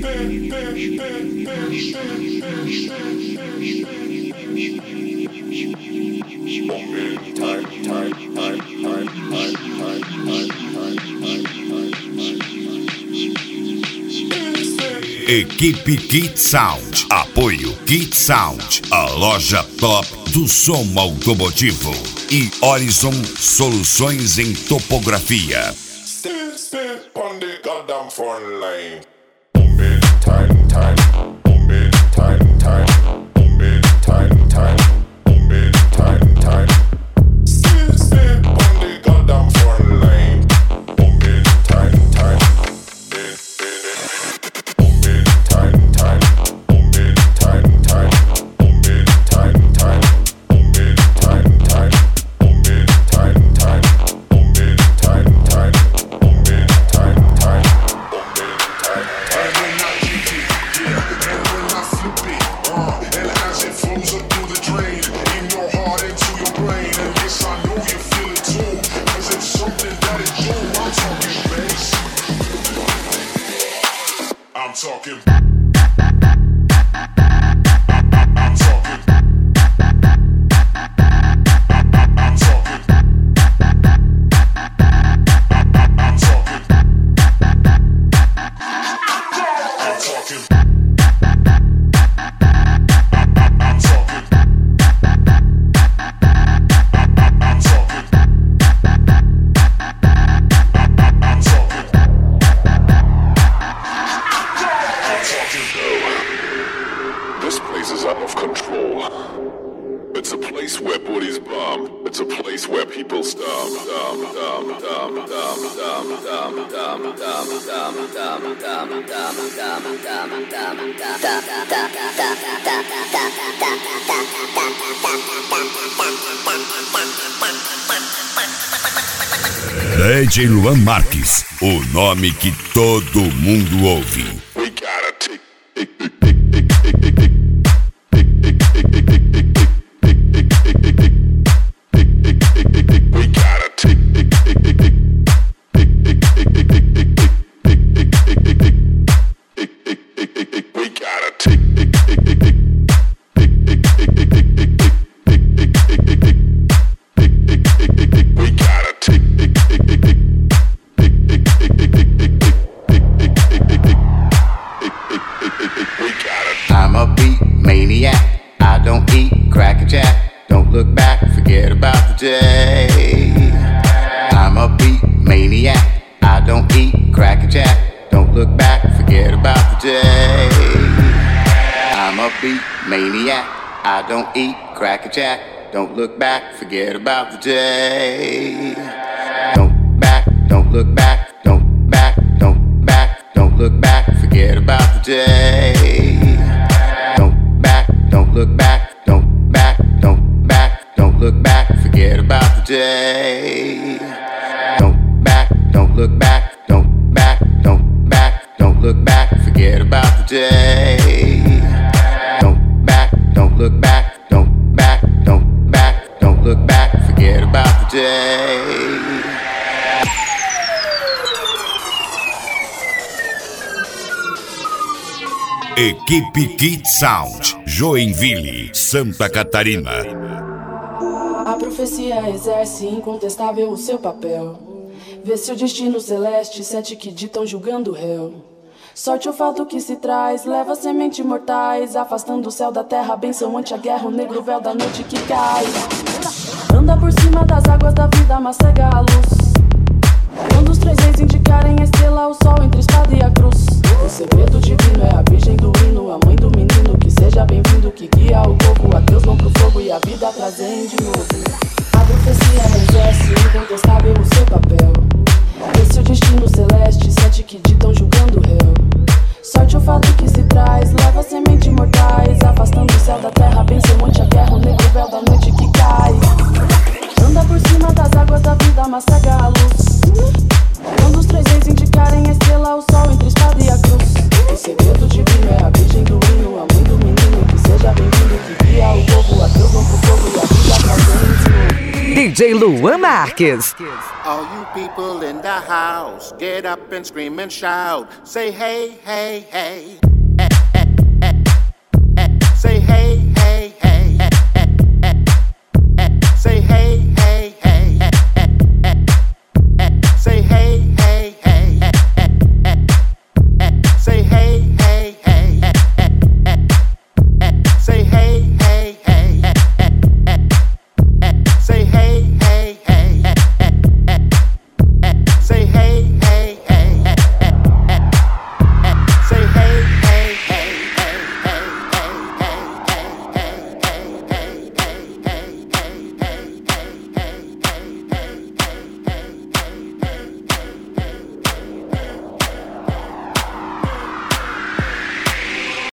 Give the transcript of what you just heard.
Equipe Kit Sound. Apoio Kit Sound, a loja top do som automotivo. E Horizon Soluções em Topografia. Step on the goddamn front line. Boom it tight, tight. Boom it tight, tight. Boom it tight, tight. Boom it tight, tight. Step on the goddamn front line. Boom it tight, tight. Boom it tight, tight. Boom it tight, tight. Boom it tight, tight. Boom it tight, tight. Boom it tight, tight. Boom it tight, tight. I'm talking. This place is out of control. It's a place where bodies bomb. It's a place where people stomp. DJ Luan Marques, o nome que todo mundo ouve. I'm a beat maniac. I don't eat cracker jack. Don't look back, forget about the day. I'm a beat maniac. I don't eat cracker jack. Don't look back, forget about the day. I'm a beat maniac. I don't eat cracker jack. Don't look back, forget about the day. Don't back, don't look back, don't back, don't back, don't look back, forget about the day. Don't back, don't look back, don't back, don't back, don't look back, forget about the day. Don't back, don't look back, don't back, don't back, don't look back, forget about the day. Don't back, don't look back, don't back, don't back, don't look back, forget about the day. Equipe Kit Sound, Joinville, Santa Catarina. A profecia exerce incontestável o seu papel. Vê-se o destino celeste, sete que ditam julgando o réu. Sorte o fato que se traz, leva semente mortais, afastando o céu da terra, benção ante a guerra, o negro véu da noite que cai. Anda por cima das águas da vida, mas cega a luz. Quando os três reis indicarem a estrela, o sol entre a espada e a cruz. O segredo divino é a virgem do hino, a mãe do menino, que seja bem-vindo, que guia o povo. Adeus vão pro fogo e a vida trazem de novo. A profecia exerce incontestável o seu papel. Esse é o destino celeste, sete que ditam julgando o réu. Sorte o fato que se traz, leva semente mortais, afastando o céu da terra, benção ante a guerra, o negro véu da noite que cai. Anda por cima das águas da vida, mas cega a luz. Quando os três reis indicarem a estrela, o sol entre a espada e a cruz. O segredo divino é a virgem do hino, a mãe do menino, que seja bem-vindo, que guia o povo. Adeus vão pro fogo e a vida trazendo de novo. DJ Luan Marques. All you people in the house. Get up and scream and shout. Say hey, hey, hey.